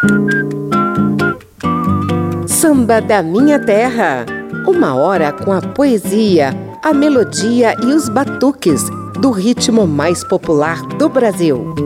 Samba da Minha Terra. Uma hora com a poesia, a melodia e os batuques do ritmo mais popular do Brasil.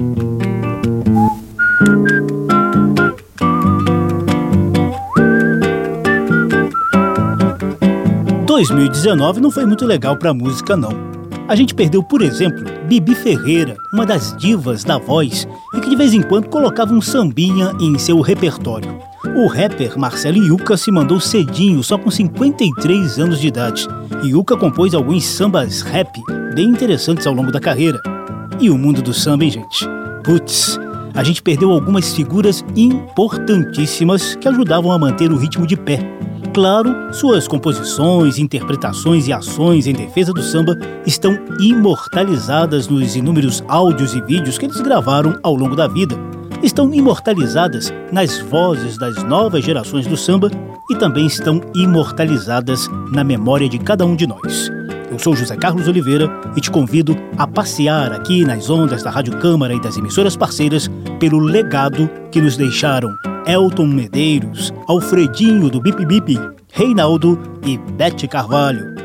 2019 não foi muito legal pra música, não. A gente perdeu, por exemplo, Bibi Ferreira, uma das divas da voz e que de vez em quando colocava um sambinha em seu repertório. O rapper Marcelo Yuca se mandou cedinho, só com 53 anos de idade. Yuca compôs alguns sambas rap bem interessantes ao longo da carreira. E o mundo do samba, hein, gente? Putz, a gente perdeu algumas figuras importantíssimas que ajudavam a manter o ritmo de pé. Claro, suas composições, interpretações e ações em defesa do samba estão imortalizadas nos inúmeros áudios e vídeos que eles gravaram ao longo da vida. Estão imortalizadas nas vozes das novas gerações do samba e também estão imortalizadas na memória de cada um de nós. Eu sou José Carlos Oliveira e te convido a passear aqui nas ondas da Rádio Câmara e das emissoras parceiras pelo legado que nos deixaram Elton Medeiros, Alfredinho do Bip Bip, Reinaldo e Bete Carvalho.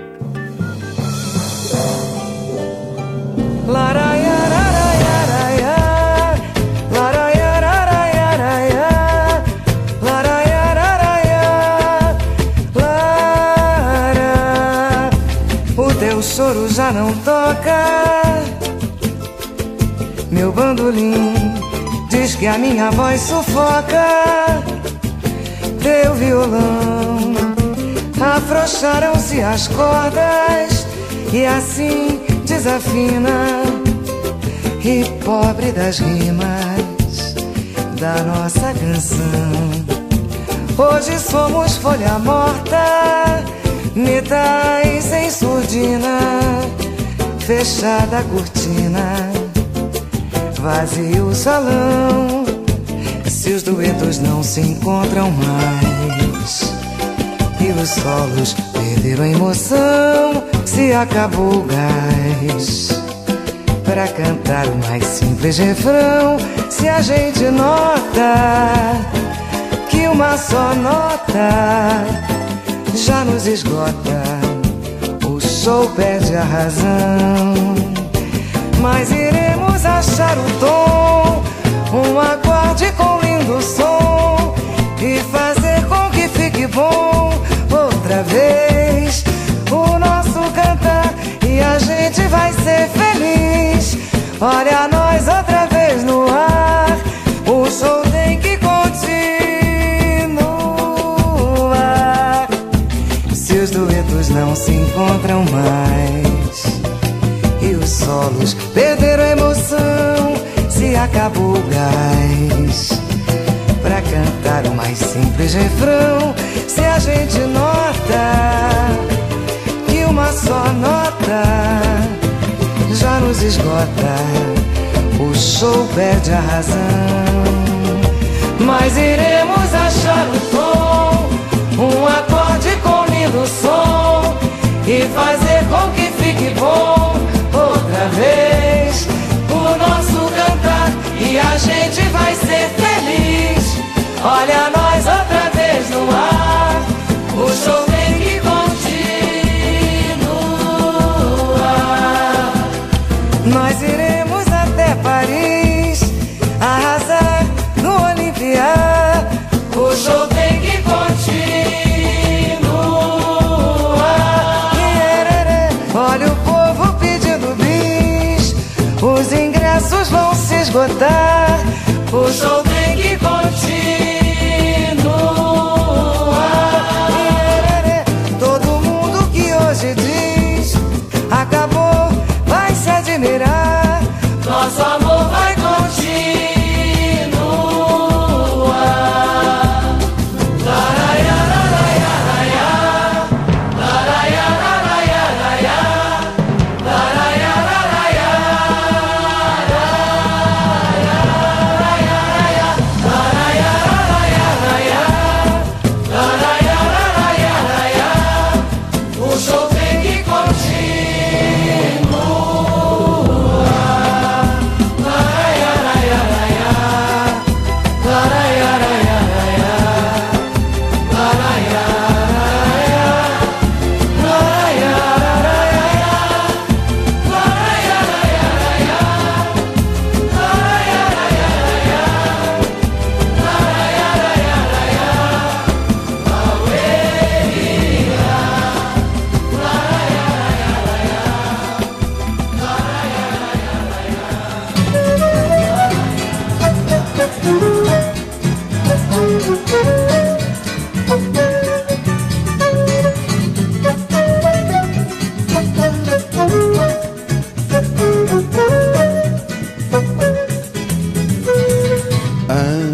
O teu choro já não toca, meu bandolim diz que a minha voz sufoca. Teu violão, afrouxaram-se as cordas e assim desafina. E pobre das rimas da nossa canção, hoje somos folha morta, metais em surdina, fechada a cortina, vazio o salão. Se os duetos não se encontram mais e os solos perderam a emoção, se acabou o gás pra cantar o mais simples refrão, se a gente nota que uma só nota já nos esgota, o show perde a razão. Mas iremos achar o tom, um acorde com lindo som, e fazer com que fique bom outra vez o nosso cantar, e a gente vai ser feliz. Olha nós outra vez no ar, o show tem que continuar. Se os duetos não se encontram mais e os solos perderam a emoção, se acabou o gás pra cantar o mais simples refrão, se a gente nota que uma só nota já nos esgota, o show perde a razão. Mas iremos achar o tom, um acorde com lindo som, e fazer com que fique bom outra vez o nosso cantar, e a gente vai ser feliz. Olha nós outra vez no ar, o show tem que continuar. Nós iremos até Paris, arrasar no Olimpiá, o show tem que continuar. Olha o povo pedindo bis, os ingressos vão se esgotar, o show tem que continuar. Todo mundo que hoje diz acabou vai se admirar, nosso amor vai continuar.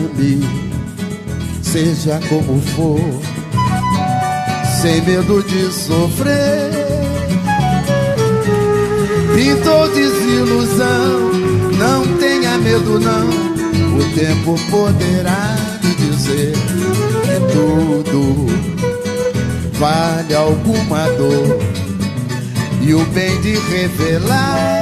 ame, seja como for, sem medo de sofrer. Pintou desilusão, não tenha medo não, o tempo poderá lhe dizer que tudo vale alguma dor, e o bem de revelar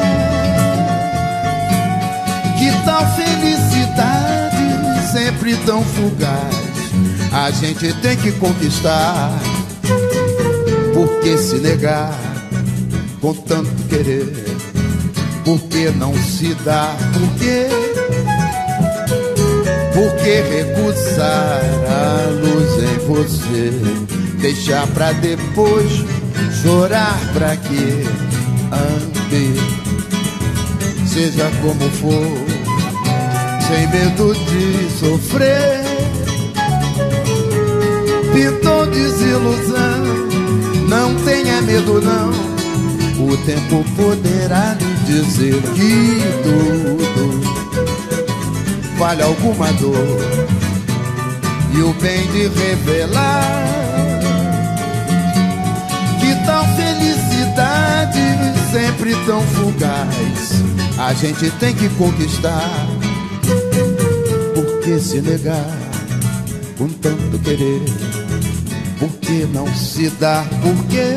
que tal felicidade sempre tão fugaz a gente tem que conquistar. Por que se negar com tanto querer? Por que não se dar? Por que recusar a luz em você? Deixar pra depois chorar pra quê? Ande, seja como for, sem medo de sofrer. Pintou desilusão, não tenha medo não, o tempo poderá lhe dizer que tudo vale alguma dor, e o bem de revelar que tal felicidade sempre tão fugaz a gente tem que conquistar. Por que se negar com tanto querer? Por que não se dar? Por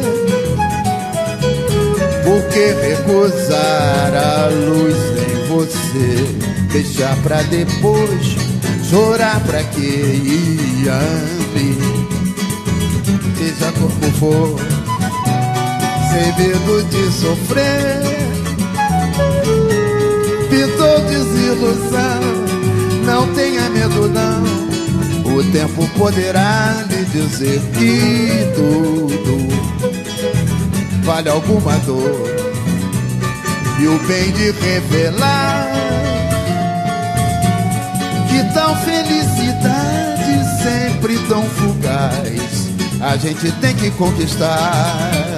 que recusar a luz em você? Deixar pra depois chorar pra quê? E ame, seja como for, sem medo de sofrer. Pintou desilusão, não tenha medo não, o tempo poderá lhe dizer que tudo vale alguma dor, e o bem de revelar que tal felicidade sempre tão fugaz a gente tem que conquistar.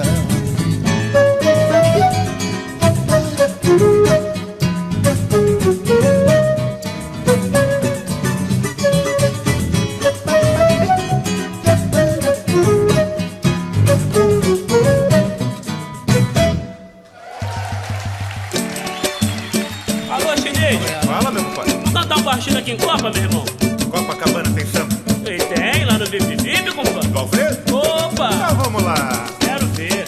Aqui em Copa, meu irmão. Copacabana tem samba? E tem, lá no VIP VIP, compadre. Do Alfredo? Opa! Então vamos lá. Quero ver.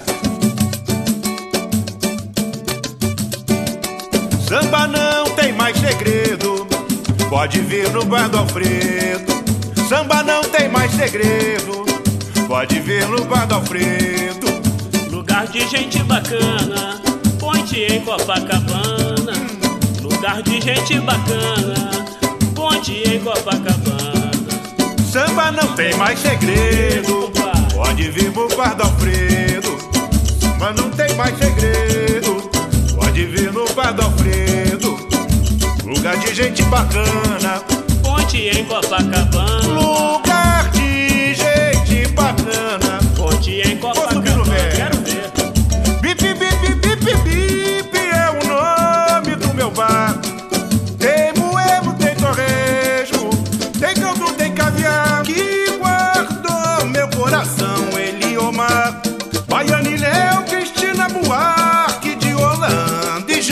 Samba não tem mais segredo, pode vir no bar do Alfredo. Samba não tem mais segredo, pode vir no bar do Alfredo. Lugar de gente bacana, ponte em Copacabana. Lugar de gente bacana, ponte em Copacabana. Samba não tem mais segredo, pode vir pro bar do Alfredo. Samba não tem mais segredo, pode vir no bar do Alfredo. Lugar de gente bacana, ponte em Copacabana. Lugar de gente bacana, ponte em Copacabana. Quero ver. Bip, bip, bip, bip, bip é o nome do meu bar. Tem moemo, tem torresmo, tem caldo, tem caviar, que guardou meu coração, Eliomar, Baiane, Léo, Cristina Buarque de Holanda e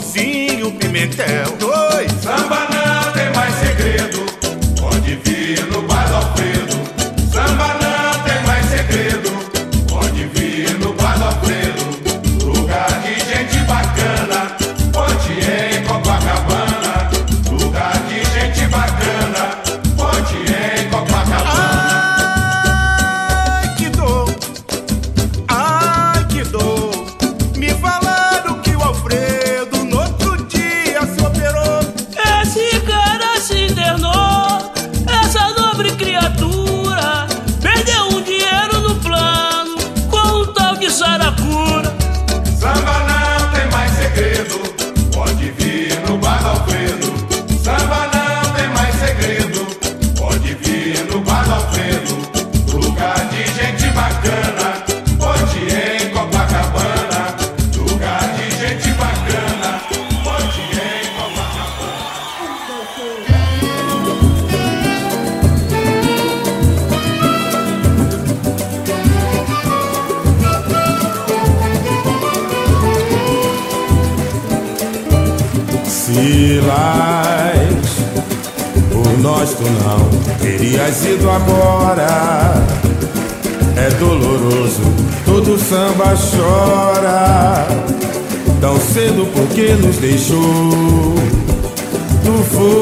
Joãozinho Pimentel. Dois. Samba não tem mais segredo, pode vir no Silas, por nós tu não terias ido agora. É doloroso, todo samba chora. Tão cedo porque nos deixou. Tu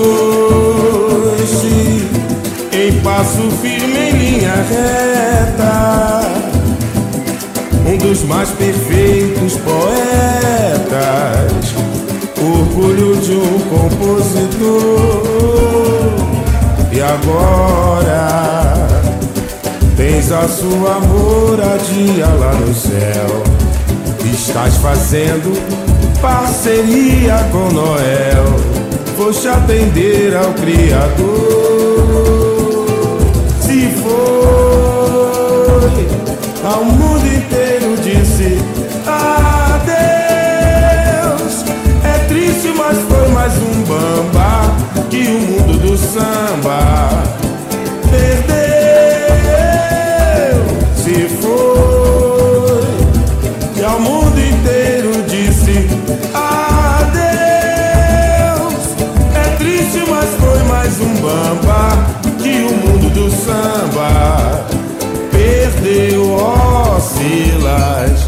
foste em passo firme, em linha reta, um dos mais perfeitos poetas, orgulho de um compositor. E agora tens a sua moradia lá no céu. Estás fazendo parceria com Noel. Foste atender ao Criador. Se foi ao mundo inteiro, disse adeus. É triste, mas foi mais um bamba que o mundo do samba perdeu. Se foi e ao mundo inteiro disse adeus. É triste, mas foi mais um bamba que o mundo do samba perdeu. Ó Silas,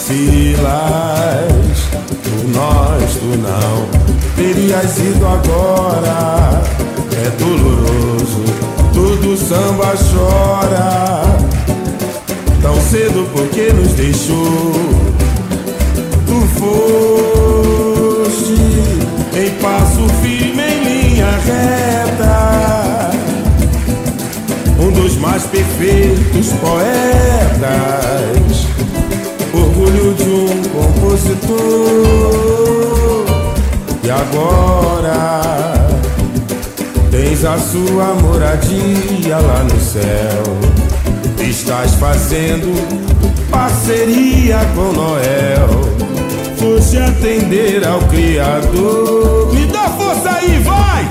Silas, por nós tu não terias ido agora. É doloroso, todo samba chora. Tão cedo porque nos deixou. Tu foste em passo firme, em linha reta, um dos mais perfeitos poetas, orgulho de um compositor. E agora tens a sua moradia lá no céu. Estás fazendo parceria com Noel. Foste atender ao Criador. Me dá força aí, vai!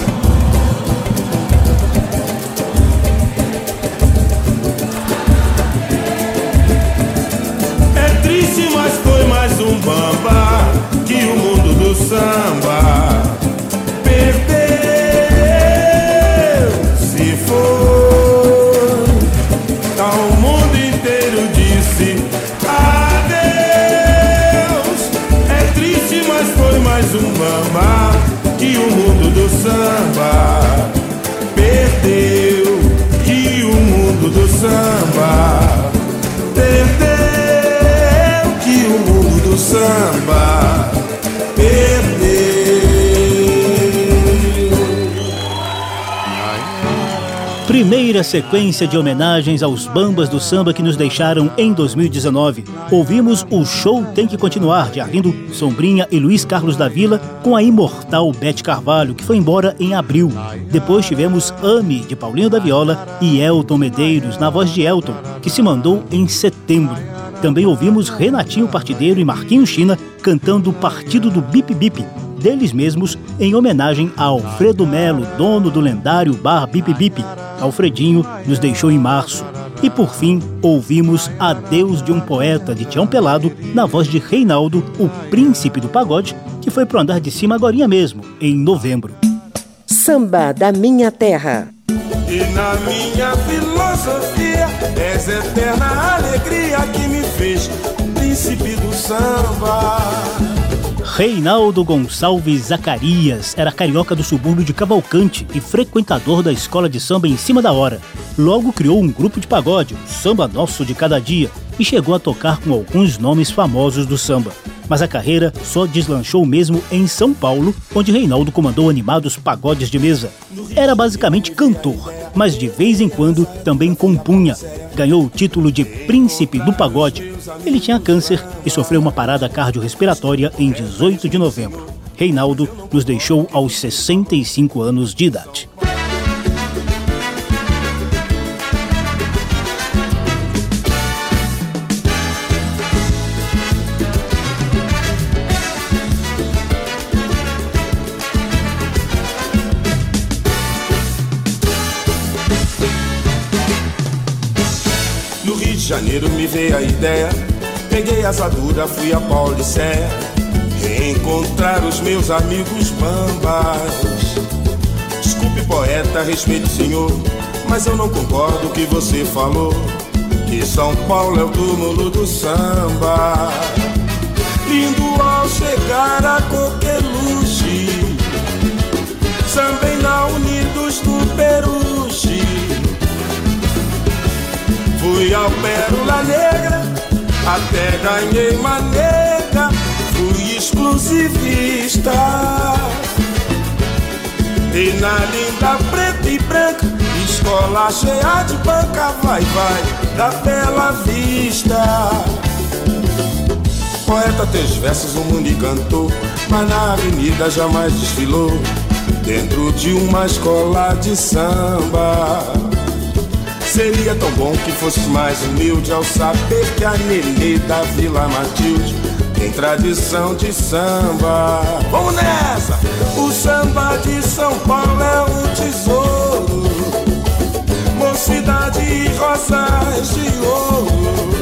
É triste, mas foi mais um bamba que o mundo do samba perdeu. Se foi ao mundo inteiro disse adeus. É triste, mas foi mais um bamba que o mundo do samba perdeu. Que o mundo do samba perdeu. Que o mundo do samba perdeu. Primeira sequência de homenagens aos bambas do samba que nos deixaram em 2019. Ouvimos O Show Tem Que Continuar, de Arlindo Sombrinha e Luiz Carlos da Vila, com a imortal Beth Carvalho, que foi embora em abril. Depois tivemos Ame, de Paulinho da Viola, e Elton Medeiros, na voz de Elton, que se mandou em setembro. Também ouvimos Renatinho Partideiro e Marquinhos China cantando Partido do Bip Bip, deles mesmos, em homenagem a Alfredo Melo, dono do lendário bar Bip Bip. Alfredinho nos deixou em março. E por fim, ouvimos Adeus de um Poeta, de Tião Pelado, na voz de Reinaldo, o príncipe do pagode, que foi pro andar de cima agorinha mesmo, em novembro. Samba da Minha Terra. E na minha filosofia és eterna alegria que me fez príncipe do samba. Reinaldo Gonçalves Zacarias era carioca do subúrbio de Cavalcante e frequentador da escola de samba Em Cima da Hora. Logo criou um grupo de pagode, o Samba Nosso de Cada Dia, e chegou a tocar com alguns nomes famosos do samba. Mas a carreira só deslanchou mesmo em São Paulo, onde Reinaldo comandou animados pagodes de mesa. Era basicamente cantor, mas de vez em quando também compunha. Ganhou o título de Príncipe do Pagode. Ele tinha câncer e sofreu uma parada cardiorrespiratória em 18 de novembro. Reinaldo nos deixou aos 65 anos de idade. No Rio de Janeiro me veio a ideia, peguei asa dura, fui a Paulicéia. reencontrar os meus amigos bambas. Desculpe, poeta, respeite o senhor, mas eu não concordo com o que você falou, que São Paulo é o túmulo do samba. Lindo ao chegar a Coqueluche, sambei na Unidos do Peruche. Fui ao Pérola Negra, até ganhei maneca, fui exclusivista. E na linda preta e branca, escola cheia de banca, vai, da Bela Vista. Poeta, teus versos o mundo encantou, mas na avenida jamais desfilou, dentro de uma escola de samba. Seria tão bom que fosses mais humilde ao saber que a Nenê da Vila Matilde tem tradição de samba. Vamos nessa! O samba de São Paulo é um tesouro, mocidade e rosas de ouro.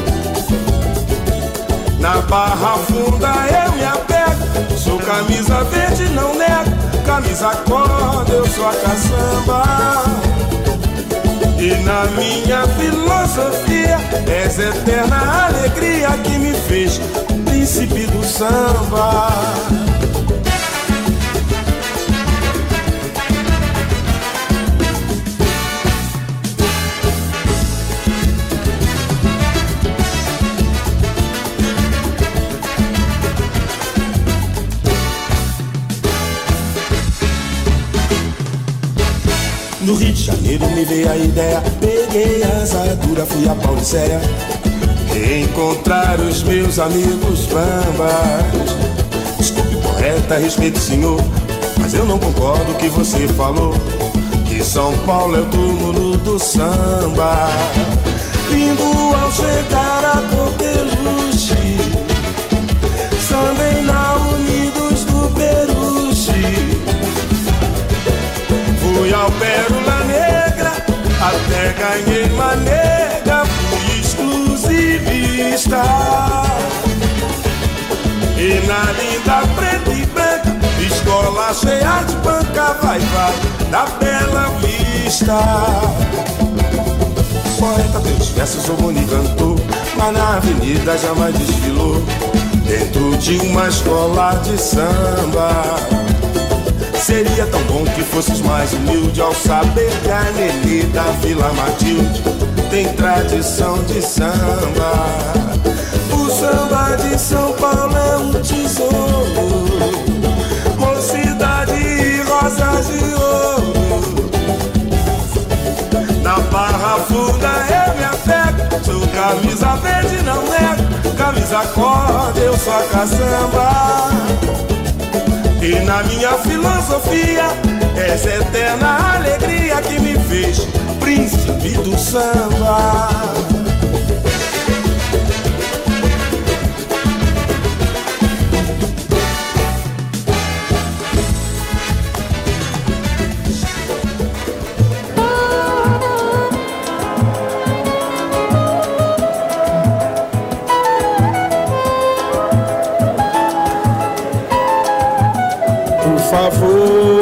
Na Barra Funda eu me apego, sou camisa verde, não nego, camisa corda, eu sou a caçamba. E na minha filosofia és eterna alegria que me fez príncipe do samba. No Rio de Janeiro me veio a ideia, peguei a asadura, fui a Paulicéia, reencontrar os meus amigos bambas. Desculpe, poeta, respeite o senhor, mas eu não concordo com o que você falou, que São Paulo é o túmulo do samba. Lindo ao chegar a Coqueluche, sambei na Unidos do Peruche. Fui ao Pérola Negra, até ganhei maneca, fui exclusivista. E na linda preta e branca, escola cheia de banca, vai, da Bela Vista. Poeta, teus versos o mundo encantou, mas na avenida jamais desfilou, dentro de uma escola de samba. Seria tão bom que fosses mais humilde ao saber que a Nenê da Vila Matilde tem tradição de samba. O samba de São Paulo é um tesouro, mocidade e rosas de ouro. Na Barra Funda eu me apego, sou camisa verde, não nego, camisa corda, eu sou a caçamba. E na minha filosofia, essa eterna alegria que me fez príncipe do samba. Por favor,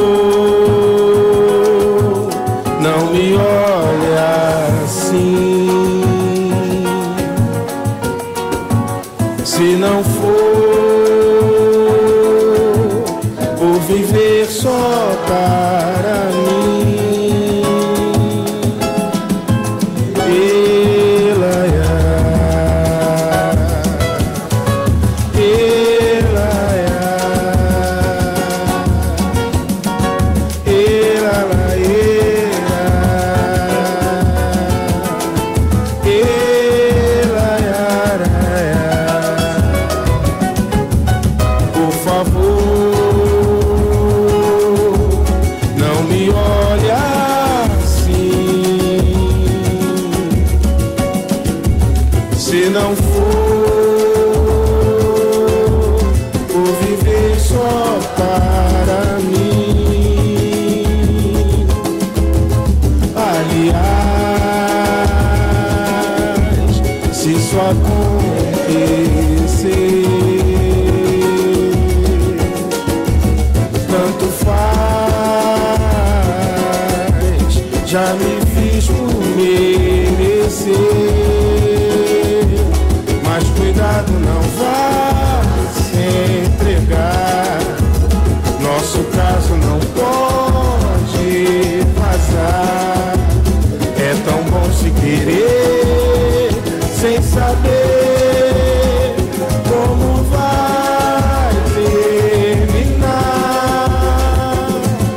não me olhe assim. Se não for por viver só para mim, se não for por viver só para mim. Aliás, se isso acontecer, já me fiz por merecer. Mas cuidado, não vá se entregar. Nosso caso não pode vazar. É tão bom se querer sem saber como vai terminar.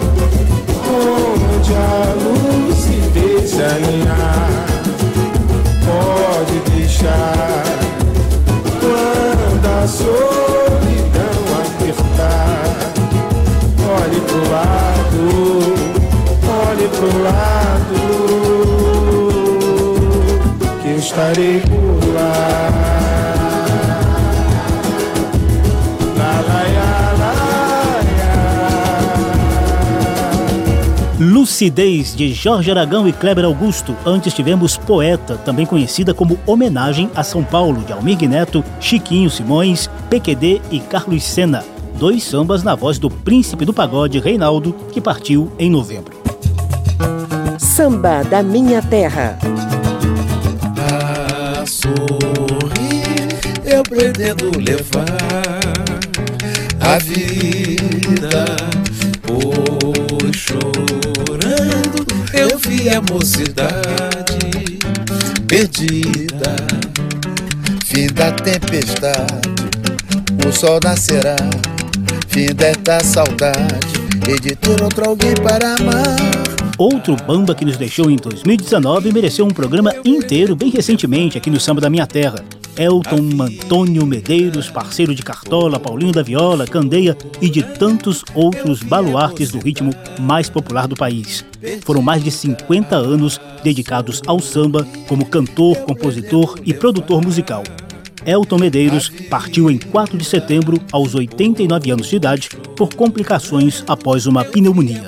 Onde a lucidez alinhar, pode deixar. Quando a solidão apertar, olhe pro lado, olhe pro lado, que eu estarei por lá. Lucidez, de Jorge Aragão e Kleber Augusto. Antes tivemos Poeta, também conhecida como Homenagem a São Paulo, de Almir Neto, Chiquinho Simões, PQD e Carlos Sena. 2 sambas na voz do príncipe do pagode, Reinaldo, que partiu em novembro. Samba da Minha Terra. A sorrir eu pretendo levar a vida, pois chorando eu vi a mocidade perdida. Fim da tempestade, o sol nascerá. Fim desta saudade, e de ter outro alguém para amar. Outro bamba que nos deixou em 2019 mereceu um programa inteiro bem recentemente aqui no Samba da Minha Terra. Elton Antônio Medeiros, parceiro de Cartola, Paulinho da Viola, Candeia e de tantos outros baluartes do ritmo mais popular do país. Foram mais de 50 anos dedicados ao samba como cantor, compositor e produtor musical. Elton Medeiros partiu em 4 de setembro, aos 89 anos de idade, por complicações após uma pneumonia.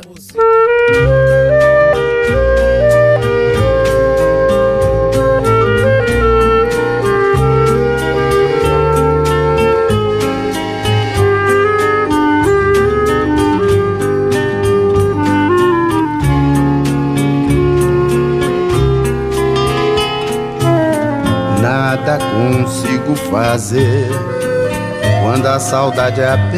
Nada consigo fazer quando a saudade aperta.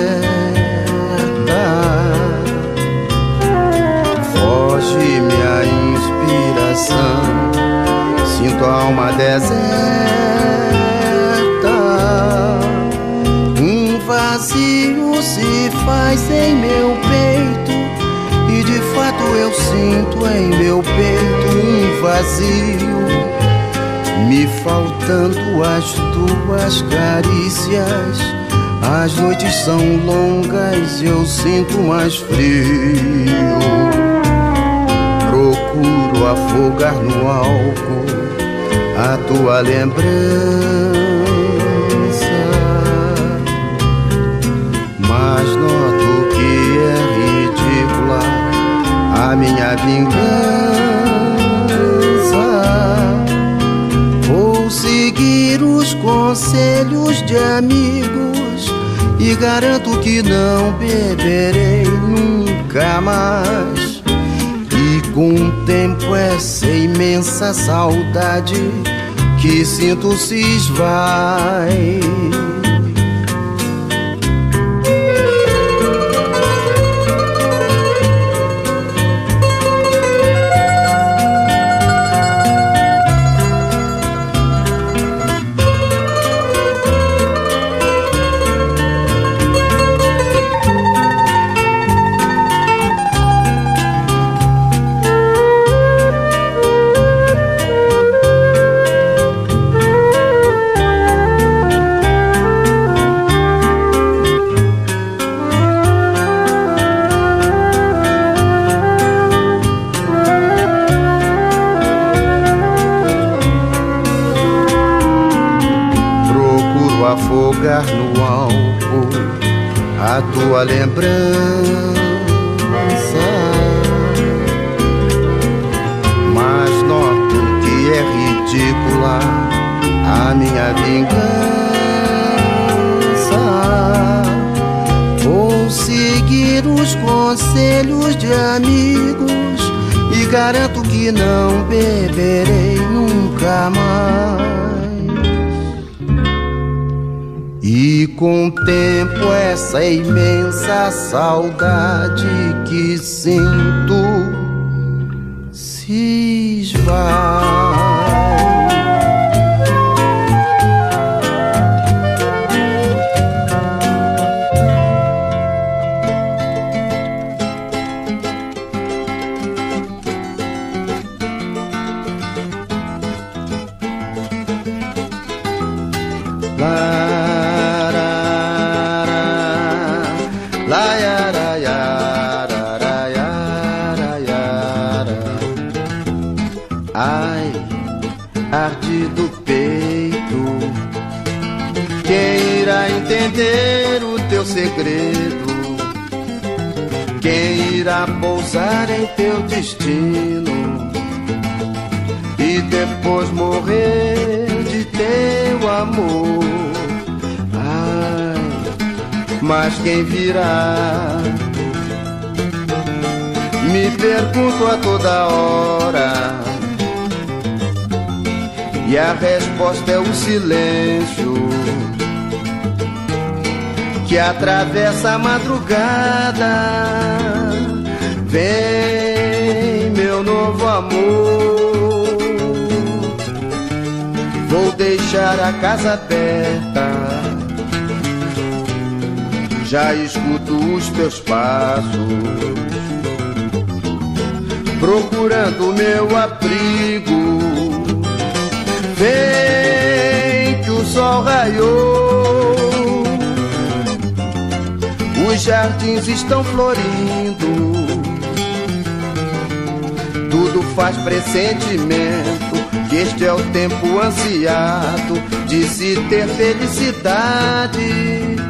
Foge minha inspiração, sinto a alma deserta. Um vazio se faz em meu peito, e de fato eu sinto em meu peito um vazio. Me faltando as tuas carícias, as noites são longas e eu sinto mais frio. Procuro afogar no álcool a tua lembrança, mas noto que é ridícula a minha vingança. Seguir os conselhos de amigos e garanto que não beberei nunca mais. E com o tempo essa imensa saudade que sinto se esvai. Afogar no álcool a tua lembrança, mas noto que é ridícula a minha vingança. Vou seguir os conselhos de amigos e garanto que não beberei nunca mais. E com o tempo essa imensa saudade que sinto se esvai. Ai, arde do peito, quem irá entender o teu segredo? Quem irá pousar em teu destino e depois morrer de teu amor? Ai, mas quem virá? Me pergunto a toda hora, e a resposta é o silêncio que atravessa a madrugada. Vem, meu novo amor, vou deixar a casa aberta. Já escuto os teus passos, procurando meu abrigo. Vem que o sol raiou, os jardins estão florindo, tudo faz pressentimento que este é o tempo ansiado de se ter felicidade.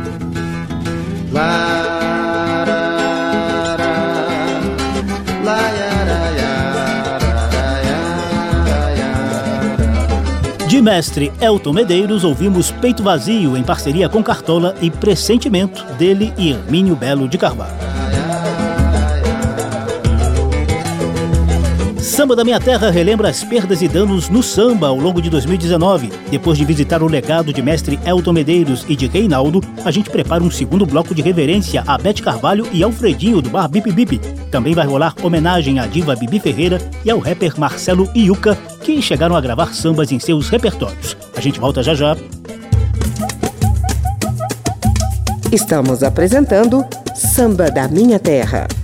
De mestre Elton Medeiros, ouvimos Peito Vazio, em parceria com Cartola, e Pressentimento, dele e Hermínio Belo de Carvalho. Samba da Minha Terra relembra as perdas e danos no samba ao longo de 2019. Depois de visitar o legado de mestre Elton Medeiros e de Reinaldo, a gente prepara um segundo bloco de reverência a Bete Carvalho e Alfredinho do Bar Bip Bip. Também vai rolar homenagem à diva Bibi Ferreira e ao rapper Marcelo Iuca, que chegaram a gravar sambas em seus repertórios. A gente volta já já. Estamos apresentando Samba da Minha Terra.